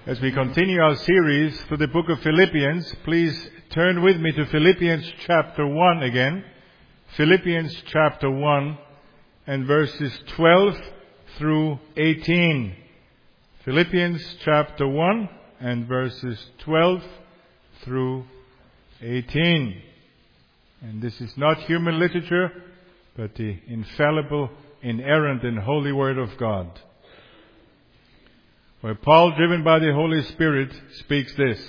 As we continue our series through the book of Philippians, please turn with me to Philippians chapter 1 again. Philippians chapter 1 and verses 12 through 18. Philippians chapter 1 and verses 12 through 18. And this is not human literature, but the infallible, inerrant, and holy Word of God, where Paul, driven by the Holy Spirit, speaks this: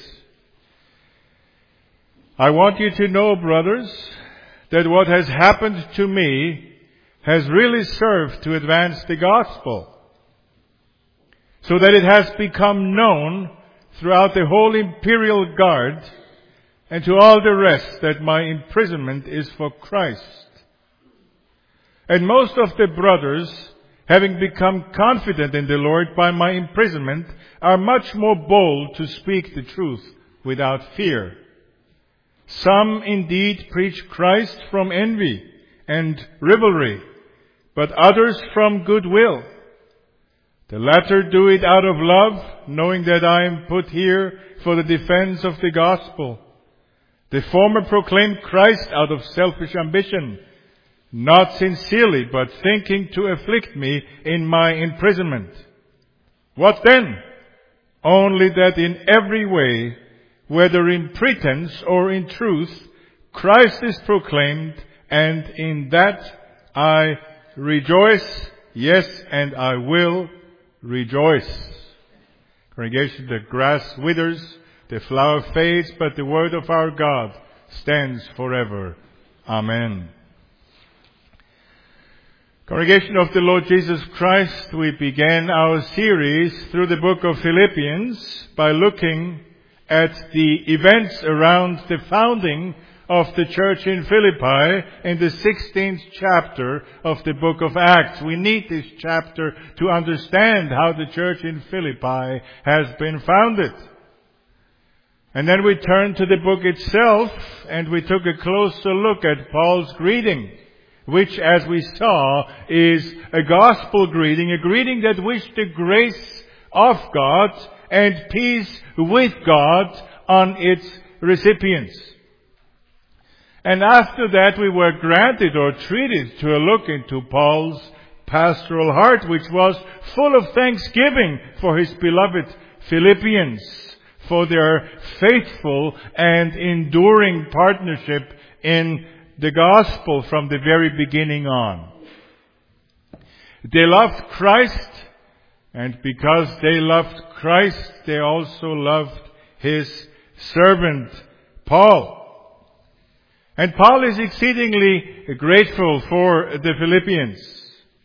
I want you to know, brothers, that what has happened to me has really served to advance the gospel, so that it has become known throughout the whole imperial guard and to all the rest that my imprisonment is for Christ. And most of the brothers, having become confident in the Lord by my imprisonment, are much more bold to speak the truth without fear. Some indeed preach Christ from envy and rivalry, but others from goodwill. The latter do it out of love, knowing that I am put here for the defense of the gospel. The former proclaim Christ out of selfish ambition, not sincerely, but thinking to afflict me in my imprisonment. What then? Only that in every way, whether in pretense or in truth, Christ is proclaimed, and in that I rejoice. Yes, and I will rejoice. Congregation, the grass withers, the flower fades, but the word of our God stands forever. Amen. Congregation of the Lord Jesus Christ, we began our series through the book of Philippians by looking at the events around the founding of the church in Philippi in the 16th chapter of the book of Acts. We need this chapter to understand how the church in Philippi has been founded. And then we turned to the book itself and we took a closer look at Paul's greeting, which, as we saw, is a gospel greeting, a greeting that wished the grace of God and peace with God on its recipients. And after that, we were granted or treated to a look into Paul's pastoral heart, which was full of thanksgiving for his beloved Philippians, for their faithful and enduring partnership in the gospel from the very beginning on. They loved Christ, and because they loved Christ, they also loved his servant, Paul. And Paul is exceedingly grateful for the Philippians.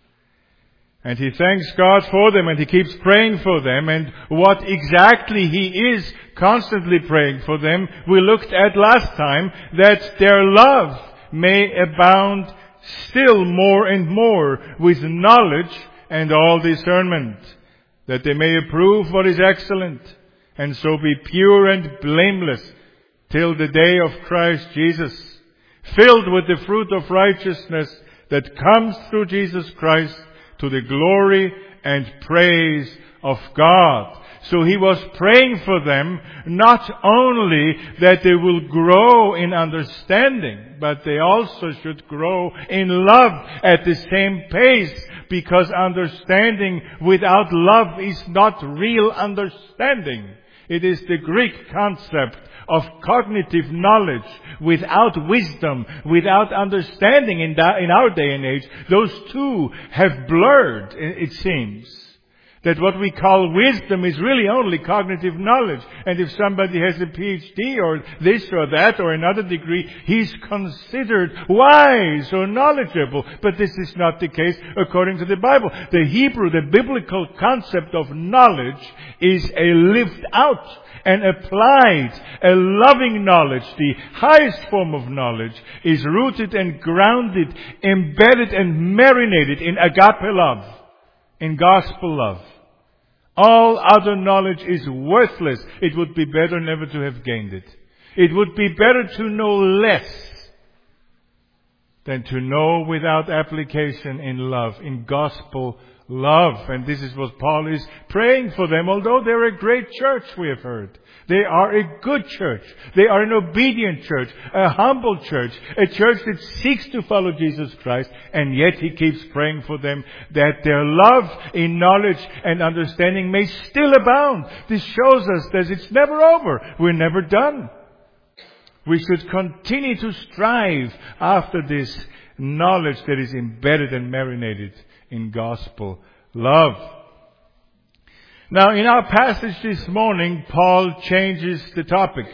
And he thanks God for them, and he keeps praying for them. And what exactly he is constantly praying for them, we looked at last time, that their love may abound still more and more with knowledge and all discernment, that they may approve what is excellent, and so be pure and blameless till the day of Christ Jesus, filled with the fruit of righteousness that comes through Jesus Christ to the glory and praise of God. So he was praying for them not only that they will grow in understanding, but they also should grow in love at the same pace, because understanding without love is not real understanding. It is the Greek concept of cognitive knowledge without wisdom, without understanding in our day and age. Those two have blurred, it seems. That what we call wisdom is really only cognitive knowledge. And if somebody has a PhD or this or that or another degree, he's considered wise or knowledgeable. But this is not the case according to the Bible. The Hebrew, the biblical concept of knowledge is a lived out and applied, a loving knowledge. The highest form of knowledge is rooted and grounded, embedded and marinated in agape love, in gospel love. All other knowledge is worthless. It would be better never to have gained it. It would be better to know less than to know without application in love, in gospel love. And this is what Paul is praying for them. Although they're a great church, we have heard. They are a good church. They are an obedient church, a humble church, a church that seeks to follow Jesus Christ. And yet he keeps praying for them that their love in knowledge and understanding may still abound. This shows us that it's never over. We're never done. We should continue to strive after this knowledge that is embedded and marinated in gospel love. Now, in our passage this morning, Paul changes the topic.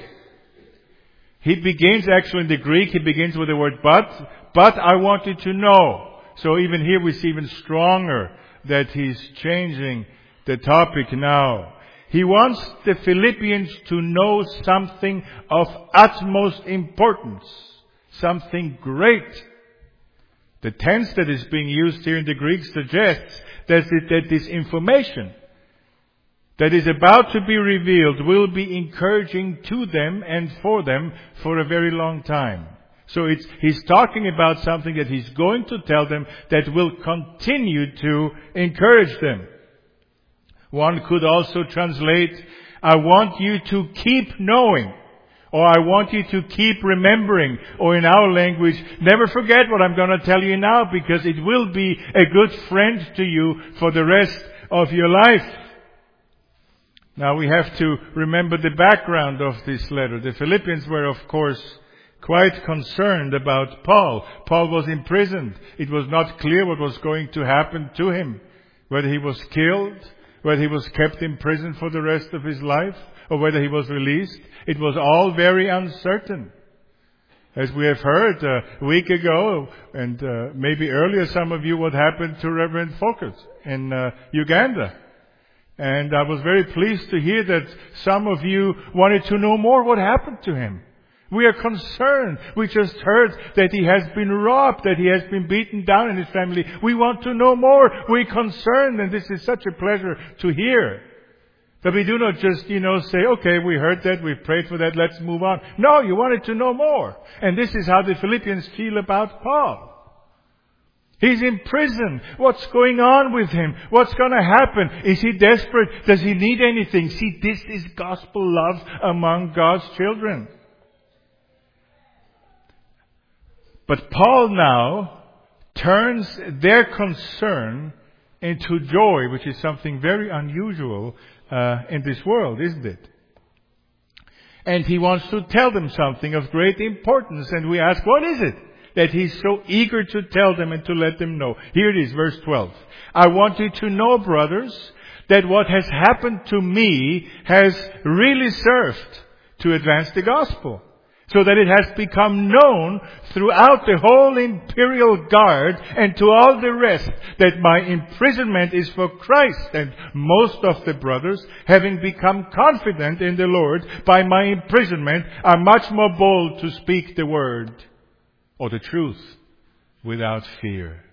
He begins, actually in the Greek, he begins with the word but I want you to know. So even here we see even stronger that he's changing the topic now. He wants the Philippians to know something of utmost importance, something great. The tense that is being used here in the Greek suggests that this information that is about to be revealed will be encouraging to them and for them for a very long time. So he's talking about something that he's going to tell them that will continue to encourage them. One could also translate, I want you to keep knowing, or I want you to keep remembering, or in our language, never forget what I'm going to tell you now, because it will be a good friend to you for the rest of your life. Now we have to remember the background of this letter. The Philippians were, of course, quite concerned about Paul. Paul was imprisoned. It was not clear what was going to happen to him, whether he was killed, whether he was kept in prison for the rest of his life, or whether he was released. It was all very uncertain. As we have heard a week ago, and maybe earlier, some of you, what happened to Reverend Focus in Uganda. And I was very pleased to hear that some of you wanted to know more what happened to him. We are concerned. We just heard that he has been robbed, that he has been beaten down in his family. We want to know more. We're concerned, and this is such a pleasure to hear. That we do not just, say, okay, we heard that, we prayed for that, let's move on. No, you wanted to know more. And this is how the Philippians feel about Paul. He's in prison. What's going on with him? What's going to happen? Is he desperate? Does he need anything? See, this is gospel love among God's children. But Paul now turns their concern into joy, which is something very unusual in this world, isn't it? And he wants to tell them something of great importance. And we ask, what is it that he's so eager to tell them and to let them know? Here it is, verse 12. I want you to know, brothers, that what has happened to me has really served to advance the gospel, so that it has become known throughout the whole imperial guard and to all the rest that my imprisonment is for Christ. And most of the brothers, having become confident in the Lord by my imprisonment, are much more bold to speak the word or the truth without fear.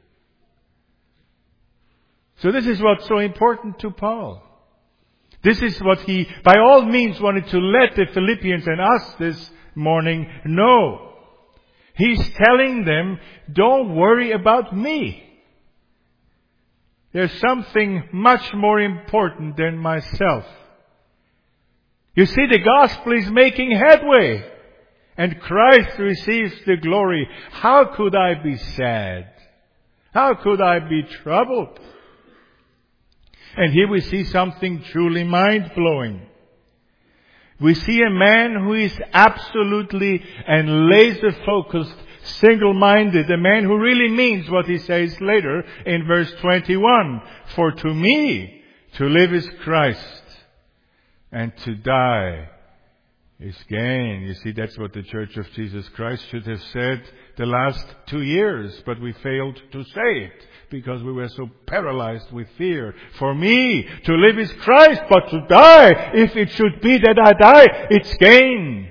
So this is what's so important to Paul. This is what he, by all means, wanted to let the Philippians and us this morning know. He's telling them, don't worry about me. There's something much more important than myself. You see, the gospel is making headway, and Christ receives the glory. How could I be sad? How could I be troubled? And here we see something truly mind-blowing. We see a man who is absolutely and laser-focused, single-minded. A man who really means what he says later in verse 21. For to me, to live is Christ, and to die is gain. You see, that's what the Church of Jesus Christ should have said the last 2 years, but we failed to say it because we were so paralyzed with fear. For me, to live is Christ, but to die, if it should be that I die, it's gain.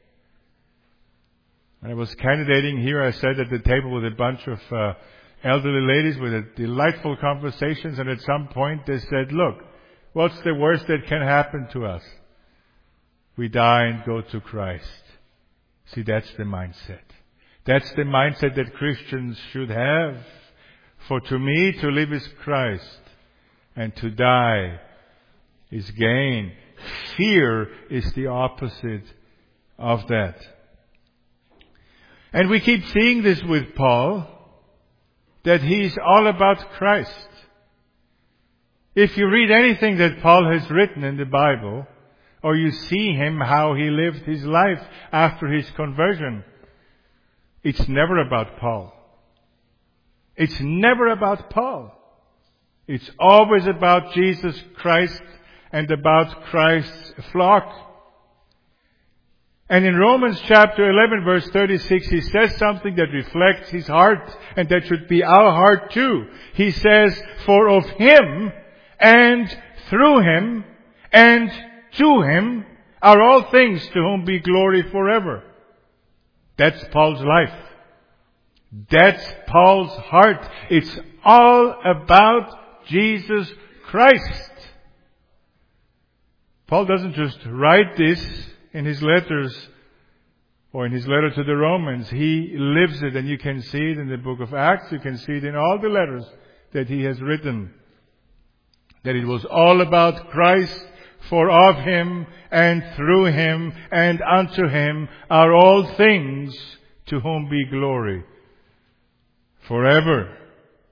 When I was candidating here, I sat at the table with a bunch of elderly ladies with delightful conversations, and at some point they said, look, what's the worst that can happen to us? We die and go to Christ. See, that's the mindset. That's the mindset that Christians should have. For to me, to live is Christ, and to die is gain. Fear is the opposite of that. And we keep seeing this with Paul, that he's all about Christ. If you read anything that Paul has written in the Bible, or you see him, how he lived his life after his conversion, it's never about Paul. It's never about Paul. It's always about Jesus Christ and about Christ's flock. And in Romans chapter 11 verse 36, he says something that reflects his heart, and that should be our heart too. He says, "For of Him and through Him and to Him are all things, to whom be glory forever." That's Paul's life. That's Paul's heart. It's all about Jesus Christ. Paul doesn't just write this in his letters or in his letter to the Romans. He lives it, and you can see it in the book of Acts. You can see it in all the letters that he has written. That it was all about Christ, for of Him and through Him and unto Him are all things, to whom be glory forever.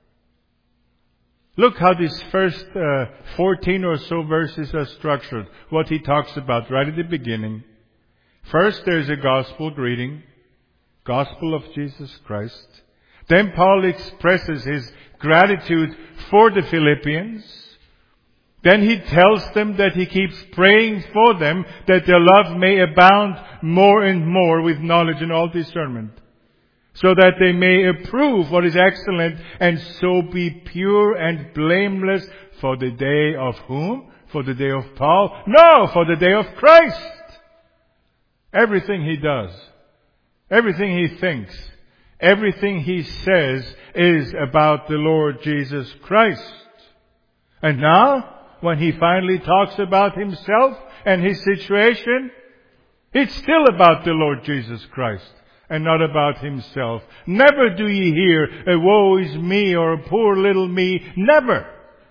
Look how these first 14 or so verses are structured. What he talks about right at the beginning. First, there is a gospel greeting. Gospel of Jesus Christ. Then Paul expresses his gratitude for the Philippians. Then he tells them that he keeps praying for them, that their love may abound more and more with knowledge and all discernment, so that they may approve what is excellent, and so be pure and blameless for the day of whom? For the day of Paul? No, for the day of Christ. Everything he does, everything he thinks, everything he says is about the Lord Jesus Christ. And now, when he finally talks about himself and his situation, it's still about the Lord Jesus Christ and not about himself. Never do ye hear a woe is me or a poor little me. Never.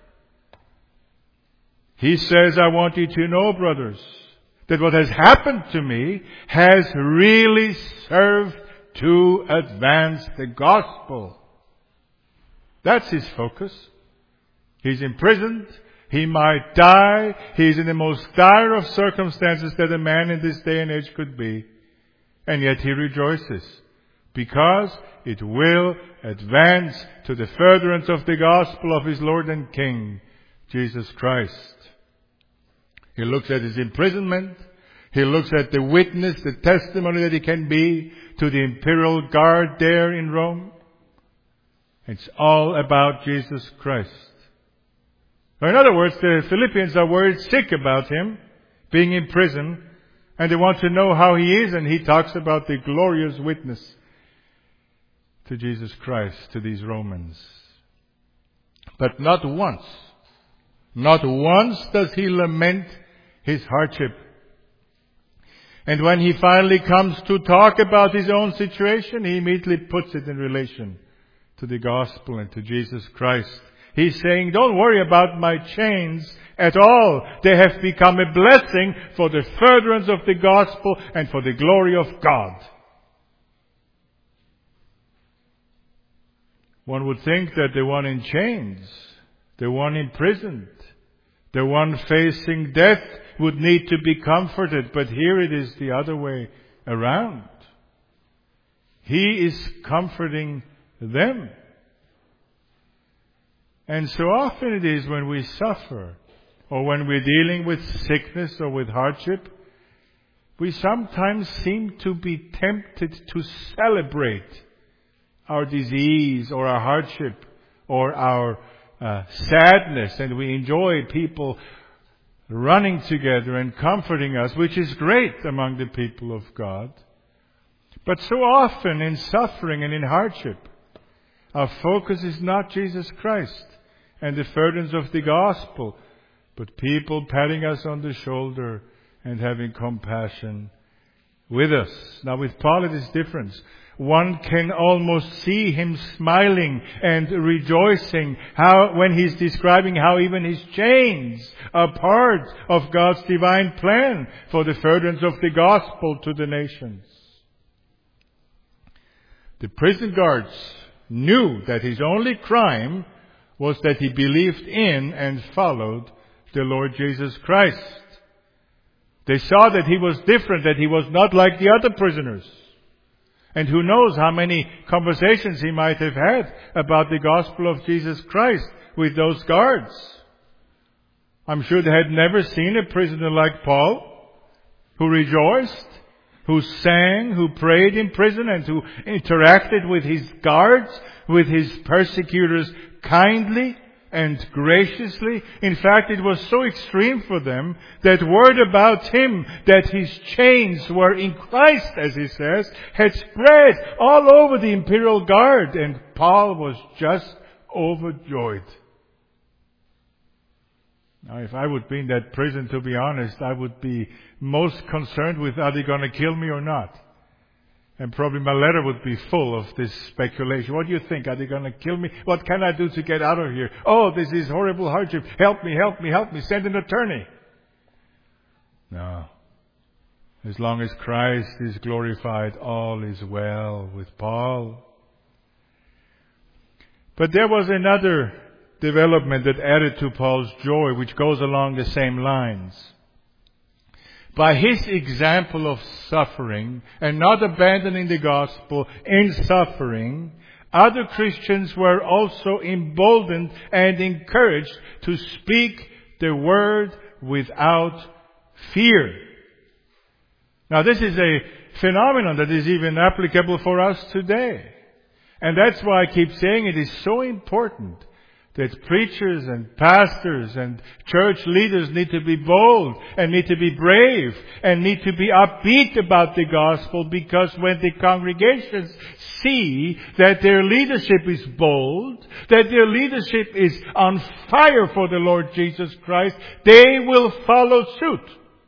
He says, I want you to know, brothers, that what has happened to me has really served to advance the gospel. That's his focus. He's imprisoned. He might die. He's in the most dire of circumstances that a man in this day and age could be. And yet he rejoices, because it will advance to the furtherance of the gospel of his Lord and King, Jesus Christ. He looks at his imprisonment. He looks at the witness, the testimony that he can be to the imperial guard there in Rome. It's all about Jesus Christ. Or in other words, the Philippians are worried sick about him being in prison, and they want to know how he is, and he talks about the glorious witness to Jesus Christ to these Romans. But not once does he lament his hardship. And when he finally comes to talk about his own situation, he immediately puts it in relation to the gospel and to Jesus Christ. He's saying, don't worry about my chains at all. They have become a blessing for the furtherance of the gospel and for the glory of God. One would think that the one in chains, the one imprisoned, the one facing death would need to be comforted, but here it is the other way around. He is comforting them. And so often it is when we suffer, or when we're dealing with sickness or with hardship, we sometimes seem to be tempted to celebrate our disease or our hardship or our sadness, and we enjoy people running together and comforting us, which is great among the people of God. But so often in suffering and in hardship, our focus is not Jesus Christ and the furtherance of the gospel, but people patting us on the shoulder and having compassion with us. Now with Paul it is different. One can almost see him smiling and rejoicing when he's describing how even his chains are part of God's divine plan for the furtherance of the gospel to the nations. The prison guards knew that his only crime was that he believed in and followed the Lord Jesus Christ. They saw that he was different, that he was not like the other prisoners. And who knows how many conversations he might have had about the gospel of Jesus Christ with those guards. I'm sure they had never seen a prisoner like Paul, who rejoiced, who sang, who prayed in prison, and who interacted with his guards, with his persecutors kindly and graciously. In fact, it was so extreme for them that word about him, that his chains were in Christ, as he says, had spread all over the imperial guard, and Paul was just overjoyed. Now, if I would be in that prison, to be honest, I would be most concerned with, are they going to kill me or not? And probably my letter would be full of this speculation. What do you think? Are they going to kill me? What can I do to get out of here? Oh, this is horrible hardship. Help me, help me, help me. Send an attorney. No. As long as Christ is glorified, all is well with Paul. But there was another development that added to Paul's joy, which goes along the same lines. By his example of suffering and not abandoning the gospel in suffering, other Christians were also emboldened and encouraged to speak the word without fear. Now, this is a phenomenon that is even applicable for us today. And that's why I keep saying it is so important that preachers and pastors and church leaders need to be bold and need to be brave and need to be upbeat about the gospel, because when the congregations see that their leadership is bold, that their leadership is on fire for the Lord Jesus Christ, they will follow suit.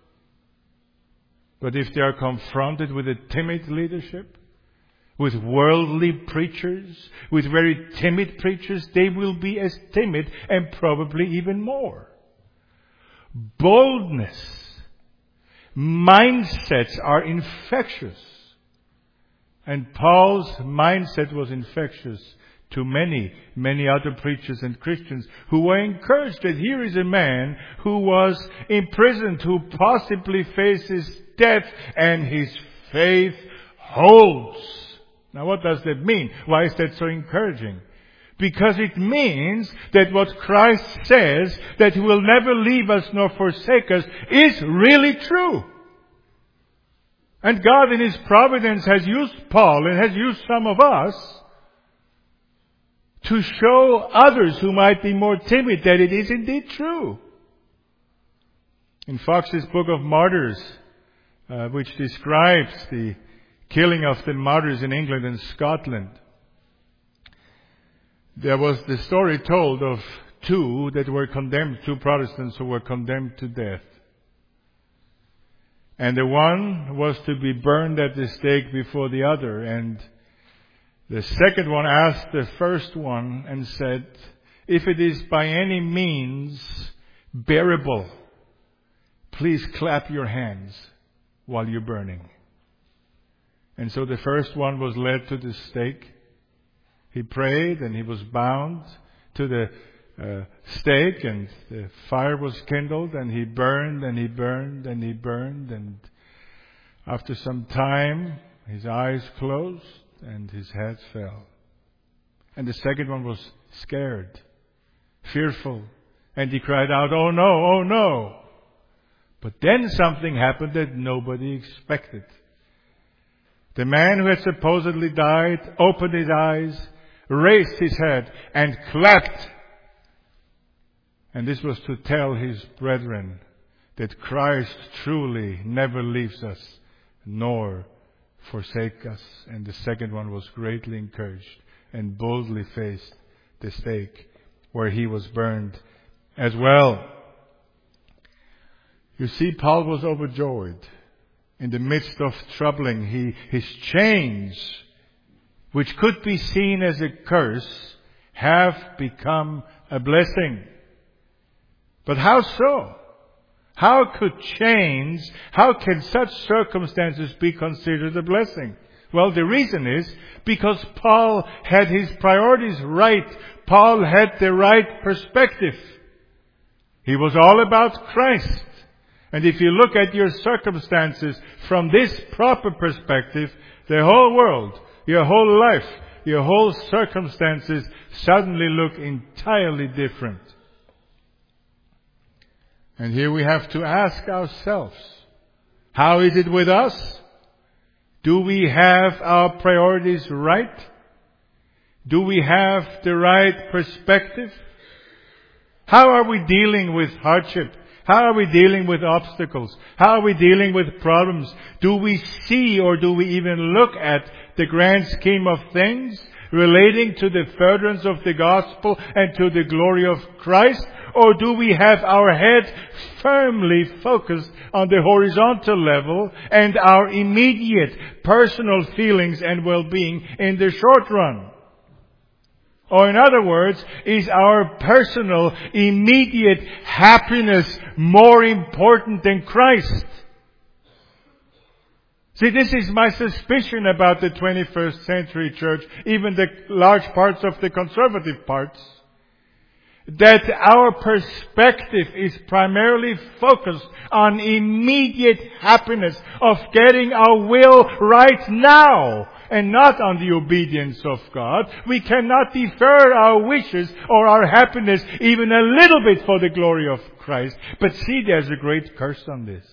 But if they are confronted with a timid leadership, with worldly preachers, with very timid preachers, they will be as timid and probably even more. Boldness, mindsets are infectious. And Paul's mindset was infectious to many, many other preachers and Christians who were encouraged that here is a man who was imprisoned, who possibly faces death, and his faith holds. Now, what does that mean? Why is that so encouraging? Because it means that what Christ says, that He will never leave us nor forsake us, is really true. And God in His providence has used Paul and has used some of us to show others who might be more timid that it is indeed true. In Fox's Book of Martyrs, which describes the killing of the martyrs in England and Scotland, there was the story told of two Protestants who were condemned to death. And the one was to be burned at the stake before the other. And the second one asked the first one and said, "If it is by any means bearable, please clap your hands while you're burning." And so the first one was led to the stake. He prayed and he was bound to the stake, and the fire was kindled, and he burned and he burned and he burned. And after some time, his eyes closed and his head fell. And the second one was scared, fearful, and he cried out, "Oh no, oh no." But then something happened that nobody expected. The man who had supposedly died opened his eyes, raised his head, and clapped. And this was to tell his brethren that Christ truly never leaves us nor forsake us. And the second one was greatly encouraged and boldly faced the stake, where he was burned as well. You see, Paul was overjoyed. In the midst of troubling, his chains which could be seen as a curse, have become a blessing. But how so? How can such circumstances be considered a blessing? Well, the reason is because Paul had his priorities right. Paul had the right perspective. He was all about Christ. And if you look at your circumstances from this proper perspective, the whole world, your whole life, your whole circumstances suddenly look entirely different. And here we have to ask ourselves, how is it with us? Do we have our priorities right? Do we have the right perspective? How are we dealing with hardship? How are we dealing with obstacles? How are we dealing with problems? Do we see or do we even look at the grand scheme of things relating to the furtherance of the gospel and to the glory of Christ? Or do we have our head firmly focused on the horizontal level and our immediate personal feelings and well-being in the short run? Or in other words, is our personal, immediate happiness more important than Christ? See, this is my suspicion about the 21st century church, even the large parts of the conservative parts, that our perspective is primarily focused on immediate happiness of getting our will right now and not on the obedience of God. We cannot defer our wishes or our happiness even a little bit for the glory of Christ. But see, there's a great curse on this.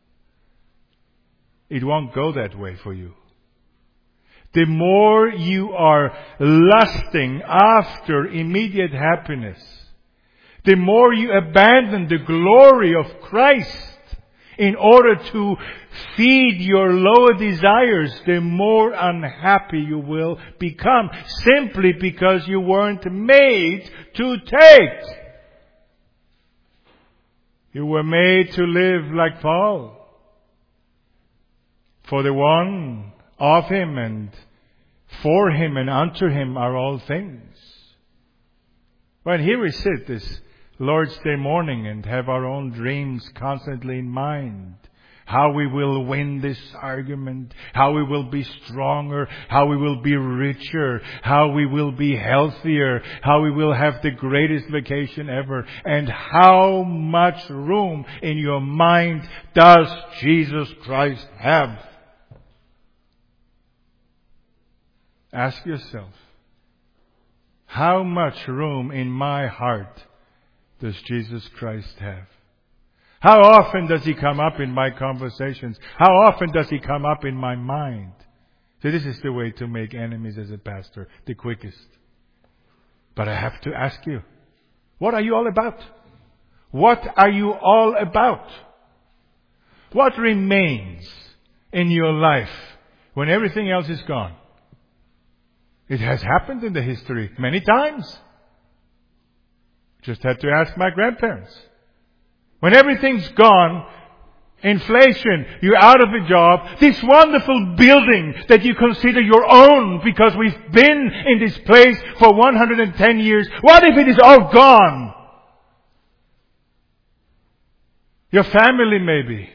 It won't go that way for you. The more you are lusting after immediate happiness, the more you abandon the glory of Christ in order to feed your lower desires, the more unhappy you will become, simply because you weren't made to take. You were made to live like Paul. For the one, of Him, and for Him, and unto Him are all things. Well, here we sit this Lord's Day morning and have our own dreams constantly in mind. How we will win this argument, how we will be stronger, how we will be richer, how we will be healthier, how we will have the greatest vacation ever, and how much room in your mind does Jesus Christ have? Ask yourself, how much room in my heart does Jesus Christ have? How often does He come up in my conversations? How often does He come up in my mind? So this is the way to make enemies as a pastor, the quickest. But I have to ask you, what are you all about? What are you all about? What remains in your life when everything else is gone? It has happened in the history many times. Just had to ask my grandparents. When everything's gone, inflation, you're out of a job, this wonderful building that you consider your own because we've been in this place for 110 years, what if it is all gone? Your family maybe.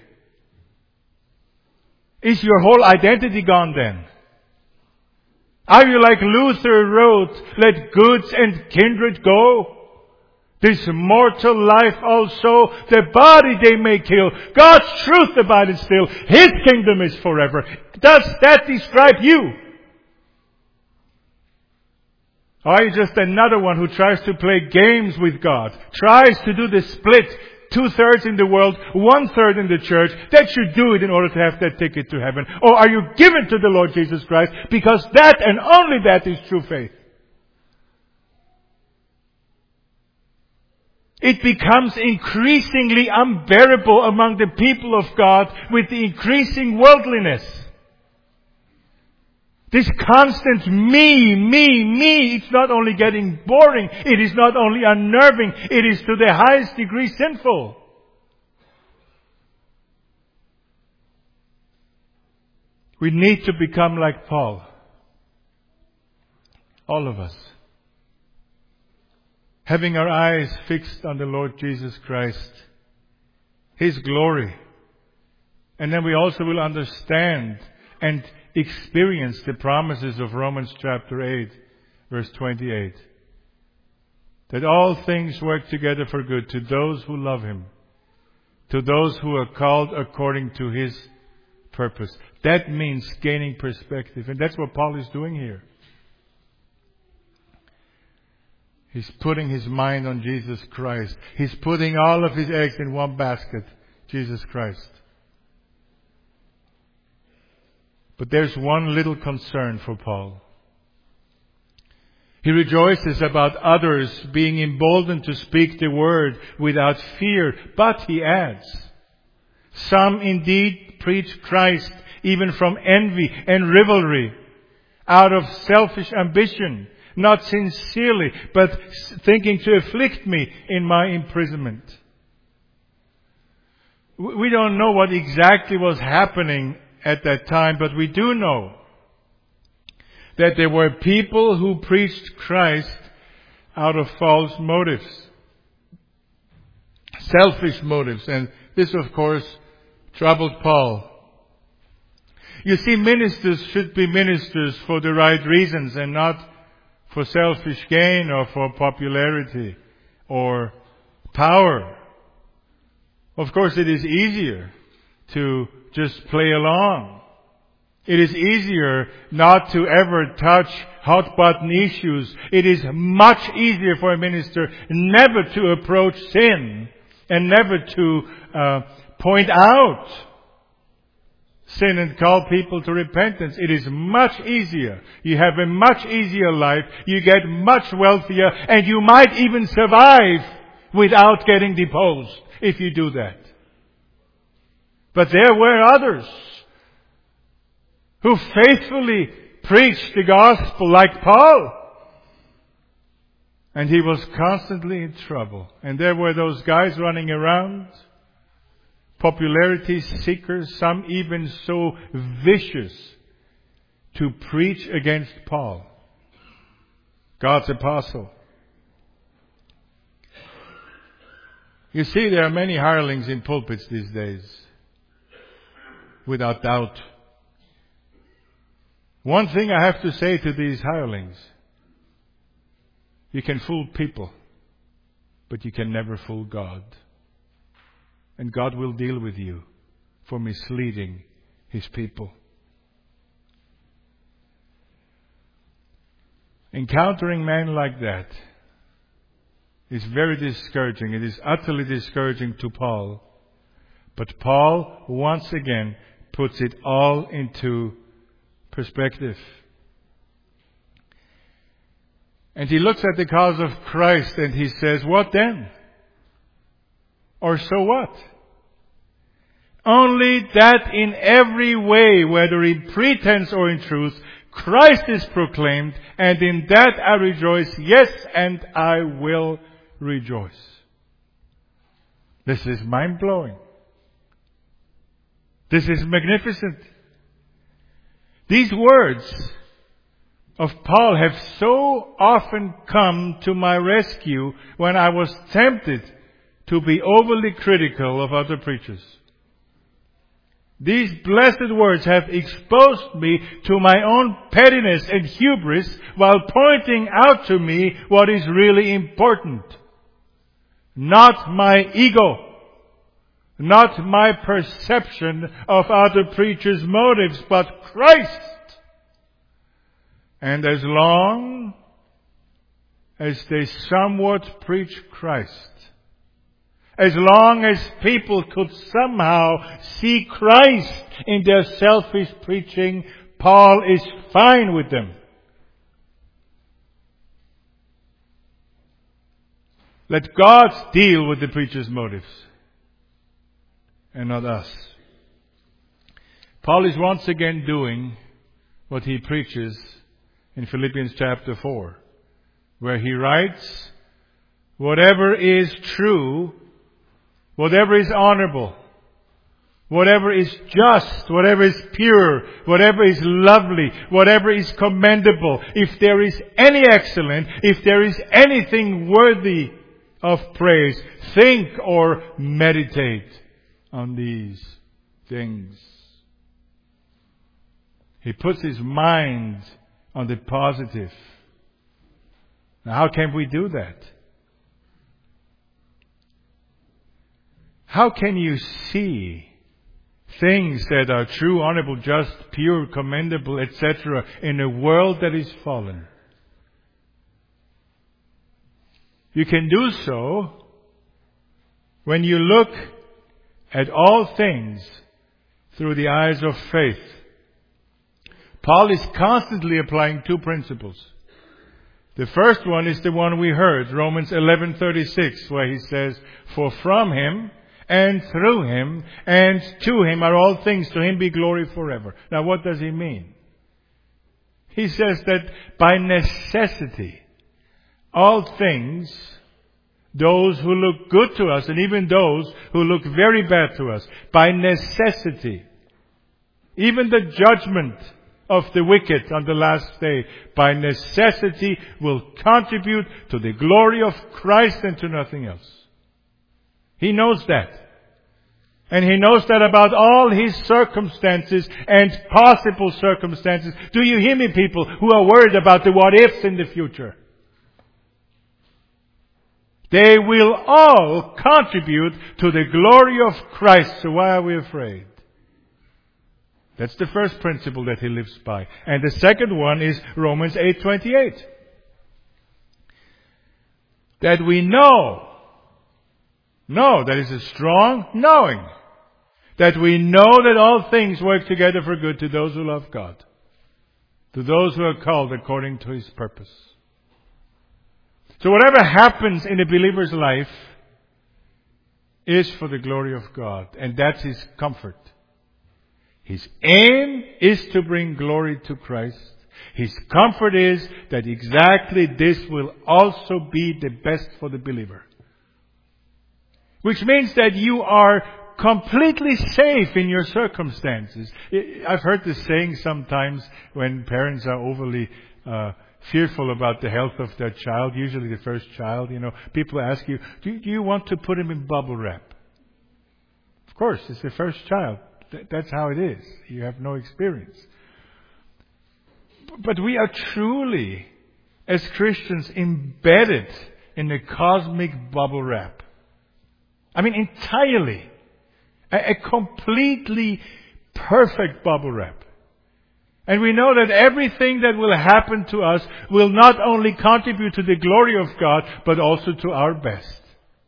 Is your whole identity gone then? Are you like Luther wrote, let goods and kindred go? This mortal life also, the body they may kill. God's truth abideth still. His kingdom is forever. Does that describe you? Or are you just another one who tries to play games with God? Tries to do the split, 2/3 in the world, 1/3 in the church. That should do it in order to have that ticket to heaven. Or are you given to the Lord Jesus Christ because that and only that is true faith? It becomes increasingly unbearable among the people of God with the increasing worldliness. This constant me, it's not only getting boring, it is not only unnerving, it is to the highest degree sinful. We need to become like Paul. All of us. Having our eyes fixed on the Lord Jesus Christ, His glory. And then we also will understand and experience the promises of Romans chapter 8, verse 28. That all things work together for good to those who love Him, to those who are called according to His purpose. That means gaining perspective. And that's what Paul is doing here. He's putting his mind on Jesus Christ. He's putting all of his eggs in one basket, Jesus Christ. But there's one little concern for Paul. He rejoices about others being emboldened to speak the word without fear. But he adds, some indeed preach Christ even from envy and rivalry, out of selfish ambition, not sincerely, but thinking to afflict me in my imprisonment. We don't know what exactly was happening at that time, but we do know that there were people who preached Christ out of false motives, selfish motives, and this, of course, troubled Paul. You see, ministers should be ministers for the right reasons and not for selfish gain or for popularity or power. Of course, it is easier to just play along. It is easier not to ever touch hot button issues. It is much easier for a minister never to approach sin and never to point out sin and call people to repentance. It is much easier. You have a much easier life. You get much wealthier, and you might even survive without getting deposed if you do that. But there were others who faithfully preached the gospel like Paul. And he was constantly in trouble. And there were those guys running around, popularity seekers, some even so vicious, to preach against Paul, God's apostle. You see, there are many hirelings in pulpits these days, without doubt. One thing I have to say to these hirelings: you can fool people, but you can never fool God. And God will deal with you for misleading His people. Encountering men like that is very discouraging. It is utterly discouraging to Paul. But Paul, once again, puts it all into perspective. And he looks at the cause of Christ and he says, what then? Or so what? Only that in every way, whether in pretense or in truth, Christ is proclaimed, and in that I rejoice, yes, and I will rejoice. This is mind-blowing. This is magnificent. These words of Paul have so often come to my rescue when I was tempted to be overly critical of other preachers. These blessed words have exposed me to my own pettiness and hubris while pointing out to me what is really important. Not my ego, not my perception of other preachers' motives, but Christ. And as long as they somewhat preach Christ, as long as people could somehow see Christ in their selfish preaching, Paul is fine with them. Let God deal with the preacher's motives and not us. Paul is once again doing what he preaches in Philippians chapter 4, where he writes, whatever is true, whatever is honorable, whatever is just, whatever is pure, whatever is lovely, whatever is commendable, if there is any excellent, if there is anything worthy of praise, think or meditate on these things. He puts his mind on the positive. Now, how can we do that? How can you see things that are true, honorable, just, pure, commendable, etc. in a world that is fallen? You can do so when you look at all things through the eyes of faith. Paul is constantly applying two principles. The first one is the one we heard, Romans 11:36, where he says, "For from him and through him and to him are all things, to him be glory forever." Now what does he mean? He says that by necessity, all things, those who look good to us and even those who look very bad to us, by necessity, even the judgment of the wicked on the last day, by necessity will contribute to the glory of Christ and to nothing else. He knows that. And he knows that about all his circumstances and possible circumstances. Do you hear me, people who are worried about the what-ifs in the future? They will all contribute to the glory of Christ. So why are we afraid? That's the first principle that he lives by. And the second one is Romans 8:28. That we know, that is a strong knowing, that we know that all things work together for good to those who love God, to those who are called according to his purpose. So whatever happens in a believer's life is for the glory of God, and that's his comfort. His aim is to bring glory to Christ. His comfort is that exactly this will also be the best for the believer. Which means that you are completely safe in your circumstances. I've heard this saying sometimes when parents are overly fearful about the health of their child, usually the first child, people ask you, do you want to put him in bubble wrap? Of course, it's the first child. That's how it is. You have no experience. But we are truly, as Christians, embedded in a cosmic bubble wrap. I mean, entirely. A completely perfect bubble wrap. And we know that everything that will happen to us will not only contribute to the glory of God, but also to our best.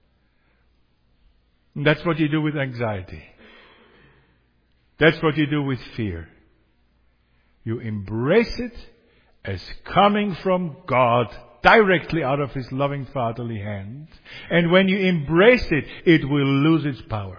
And that's what you do with anxiety. That's what you do with fear. You embrace it as coming from God, directly out of his loving fatherly hand. And when you embrace it, it will lose its power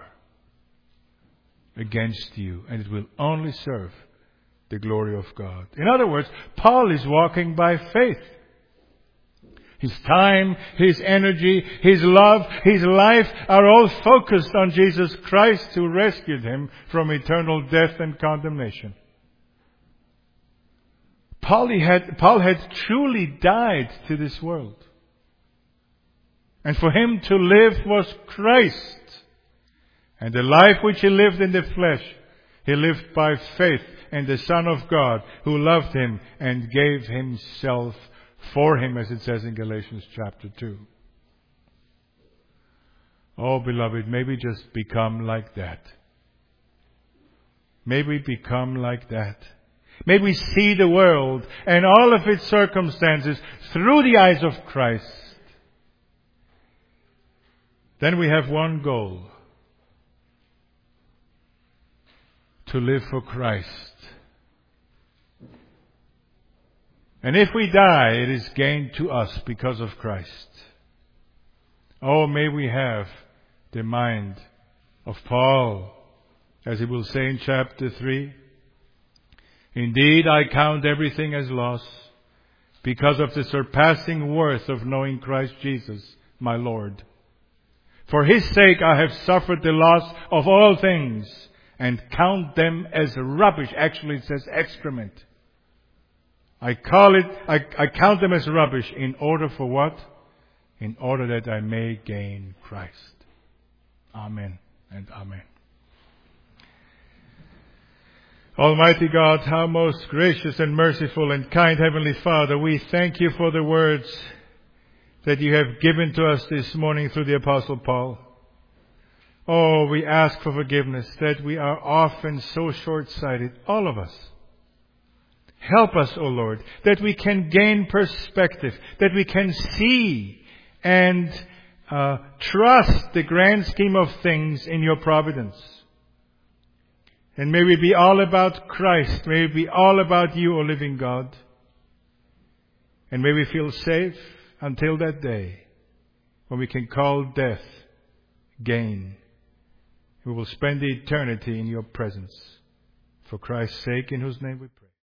against you. And it will only serve the glory of God. In other words, Paul is walking by faith. His time, his energy, his love, his life are all focused on Jesus Christ who rescued him from eternal death and condemnation. Paul had truly died to this world. And for him to live was Christ. And the life which he lived in the flesh, he lived by faith in the Son of God who loved him and gave himself for him, as it says in Galatians chapter 2. Oh, beloved, may we just become like that. May we become like that. May we see the world and all of its circumstances through the eyes of Christ. Then we have one goal: to live for Christ. And if we die, it is gain to us because of Christ. Oh, may we have the mind of Paul, as he will say in chapter 3. Indeed, I count everything as loss because of the surpassing worth of knowing Christ Jesus, my Lord. For his sake I have suffered the loss of all things, and count them as rubbish. Actually, it says excrement. I count them as rubbish in order for what? In order that I may gain Christ. Amen and amen. Almighty God, how most gracious and merciful and kind Heavenly Father, we thank you for the words that you have given to us this morning through the Apostle Paul. Oh, we ask for forgiveness that we are often so short-sighted, all of us. Help us, O Lord, that we can gain perspective, that we can see and trust the grand scheme of things in your providence. And may we be all about Christ. May we be all about you, O living God. And may we feel safe until that day when we can call death gain. We will spend eternity in your presence. For Christ's sake, in whose name we pray.